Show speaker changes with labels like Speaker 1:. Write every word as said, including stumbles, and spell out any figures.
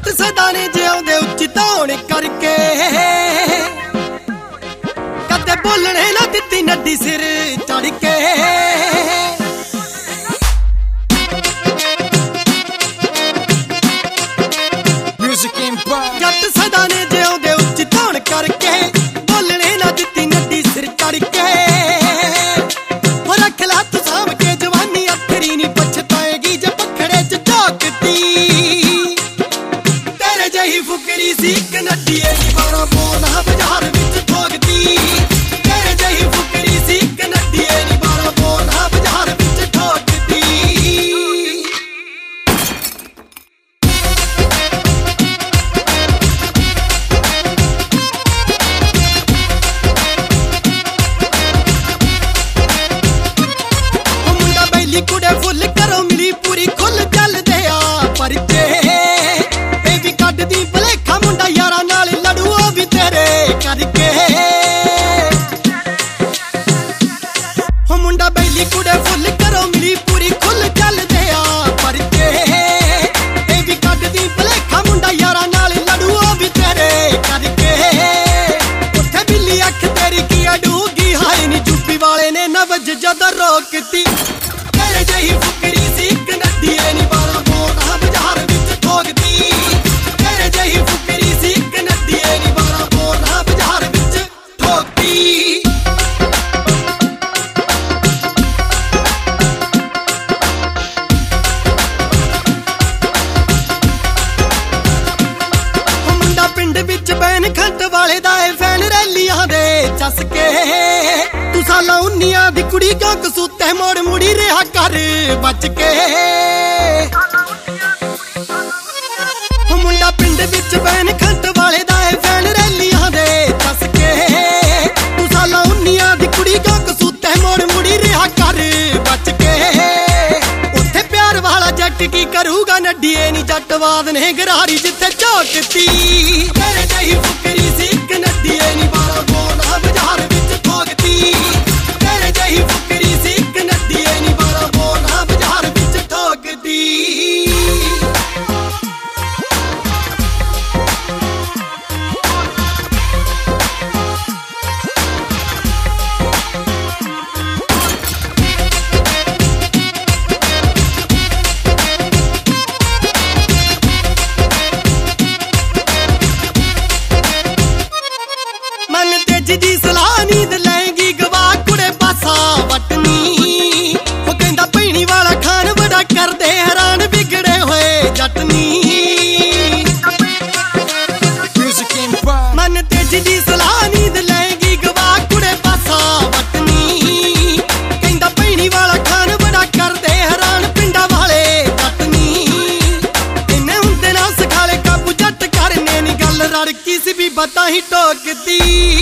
Speaker 1: ਸਦਾ ਨੇ ਜਿਉਂਦੇ ਉੱਚੀ ਧੌਣ ਕਰਕੇ ਕਦੇ ਬੋਲਣੇ ਨਾ ਦਿੱਤੀ ਨੱਡੀ ਸਿਰ ਚੜ ਕੇ ਜੱਟ ਸਦਾ ਨੇ ਜਿਉਂਦੇ ਉੱਚੀ ਧੌਣ ਕਰਕੇ ਬੋਲਣੇ ਨਾ ਦਿੱਤੀ ਨੱਡੀ ਸਿਰ ਚੜ ਕੇ ਹੋ ਰੱਖ ਲਾ ਤੂੰ ਸਾਂਭ ਕੇ ਜਵਾਨੀ ਅੱਖਰੀ ਨੀ ਪਛਤਾਏਗੀ ਜੇ ਪਖੜੇ ਚ ਝੋਕਦੀ ਤੇਰੇ ਜਿਹੀ ਫੁਕਰੀ ਸੀ ਇੱਕ ਨੱਡੀ ਨੀ ਬਾਰਾਂ ਬੋਨਾ ਬਾਜ਼ਾਰ ਵਿੱਚ ਠੋਕਦੀ ਤੇਰੇ ਜਿਹੀ ਫੁਕਰੀ ਸੀ ਇੱਕ ਨੱਡੀ ਨੀ ਬਾਰਾਂ ਬੋਨਾ ਬਾਜ਼ਾਰ ਵਿੱਚ ਠੋਕਦੀ ਕੁੜੇ ਫੁੱਲ ਕਰੋ ਮਿਲੀ ਪੂਰੀ ਖੁੱਲ ਚੱਲਦੇ ਆ ਪਰਚੇ ਇਹ ਵੀ ਕੱਢਦੀ ਭਲੇਖਾ ਮੁੰਡਾ ਯਾਰਾਂ ਨਾਲ ਲੜੂ ਉਹ ਵੀ ਤੇਰੇ ਕਰਕੇ ਹੋ ਮੁੰਡਾ ਬੈਲੀ ਕੁੜੇ ਫੁੱਲ ਕਰੋ ਮਿਲੀ ਪੂਰੀ ਖੁੱਲ ਚੱਲਦੇ ਆ ਪਰਚੇ ਇਹ ਵੀ ਕੱਢਦੀ ਭਲੇਖਾ ਮੁੰਡਾ ਯਾਰਾਂ ਨਾਲ ਲੜੂ ਉਹ ਵੀ ਤੇਰੇ ਕਰਕੇ ਉੱਥੇ ਬਿੱਲੀ ਅੱਖ ਤੇਰੀ ਕੀ ਅਡੂਗੀ ਹਾਏ ਨੀ ਯੂਪੀ ਵਾਲੇ ਨੇ ਨਵਜ ਜਦੋਂ ਰੋਕਤੀ ਤੇਰੇ ਜਿਹੀ ਫੁਕਰੀ ਸੀ ਇੱਕ ਨੱਡੀ ਨੀ ਬਾਰਾਂ ਬੋਨਾ ਬਾਜ਼ਾਰ ਵਿੱਚ ਠੋਕਦੀ ਤੇਰੇ ਜਿਹੀ ਫੁਕਰੀ ਸੀ ਇੱਕ ਨੱਡੀ ਨੀ ਬਾਰਾਂ ਬੋਨਾ ਬਾਜ਼ਾਰ ਵਿੱਚ ਠੋਕਦੀ ਮੁੰਡਾ ਪਿੰਡ ਵਿੱਚ ਬੈਨ ਖੰਡ ਵਾਲੇ ਦਾ ਏ ਫੈਨ ਰੈਲੀਆਂ ਦੇ ਚੱਸ ਕੇ ਤੂੰ ਸਾਲਾ ਉਨੀਆਂ ਦੀ ਕੁੜੀ ਕਿਉਂ ਕਸੂਤੇ ਮੋੜ ਮੁੜੀ ਰਿਹਾ ਕਰ ਬਚ ਕੇ ਉਹ ਮੁੰਡਾ ਪਿੰਡ ਵਿੱਚ ਬੈਨ ਖੰਡ ਵਾਲੇ ਦਾ ਏ ਫੈਨ ਰੈਲੀਆਂ ਦੇ ਦੱਸ ਕੇ ਤੂੰ ਸਾਲਾ ਉਨੀਆਂ ਦੀ ਕੁੜੀ ਕਿਉਂ ਕਸੂਤੇ ਮੋੜ ਮੁੜੀ ਰਿਹਾ ਕਰ ਬਚ ਕੇ ਉੱਥੇ ਪਿਆਰ ਵਾਲਾ ਜੱਟ ਕੀ ਕਰੂਗਾ ਨੱਡੀਏ ਨੀ ਜੱਟਵਾਦ ਨੇ ਗਰਾਰੀ ਜਿੱਥੇ ਝੋਕਤੀ ਤੇਰੇ ਜਿਹੀ ਫੁਕਰੀ ਸੀ ਇੱਕ ਨੱਡੀਏ ਨੀ ਬਾਰਾਂ ਬੋਨਾ ਬਾਜ਼ਾਰ ਵਿੱਚ ਠੋਕਤੀ ਤੇਰੇ ਜਿਹੀ ਫੁਕਰੀ ਸੀ ਇੱਕ ਨੱਡੀਏ ਨੀ ਬਾਰਾਂ ਬੋਨਾ ਬਾਜ਼ਾਰ ਵਿੱਚ ਠੋਕਦੀ ਮਨ ਤੇਜ ਦੀ ਸਲਾਹ ਨੀਂਦ ਲੈਂਗੀ ਗਵਾ ਕੁੜੇ ਪਾਸਾ ਵਟਨੀ ਉਹ ਕਹਿੰਦਾ ਭੈਣੀ ਵਾਲਾ ਖਾਨ ਬੜਾ ਕਰਦੇ ਹੈਰਾਨ ਵਿਗੜੇ ਹੋਏ ਜੱਟਨੀ ਮਨ ਤੇਜ ਦੀ ਸਲਾਹ ਨੀਂਦ ਲੈਂਗੀ ਗਵਾ ਕੁੜੇ ਪਾਸਾ ਵਟਨੀ ਕਹਿੰਦਾ ਭੈਣੀ ਵਾਲਾ ਖਾਨ ਬੜਾ ਕਰਦੇ ਹੈਰਾਨ ਪਿੰਡਾਂ ਵਾਲੇ ਜੱਟਨੀ ਇਹਨੇ ਹੁੰਦੇ ਨਾ ਸਖਾਲੇ ਕਾਬੂ ਜੱਟ ਕਰਨੇ ਨੀ ਗੱਲ ਰੜਕੀ ਸੀ ਵੀ ਬਤਾ ਹੀ ਟੋਕਦੀ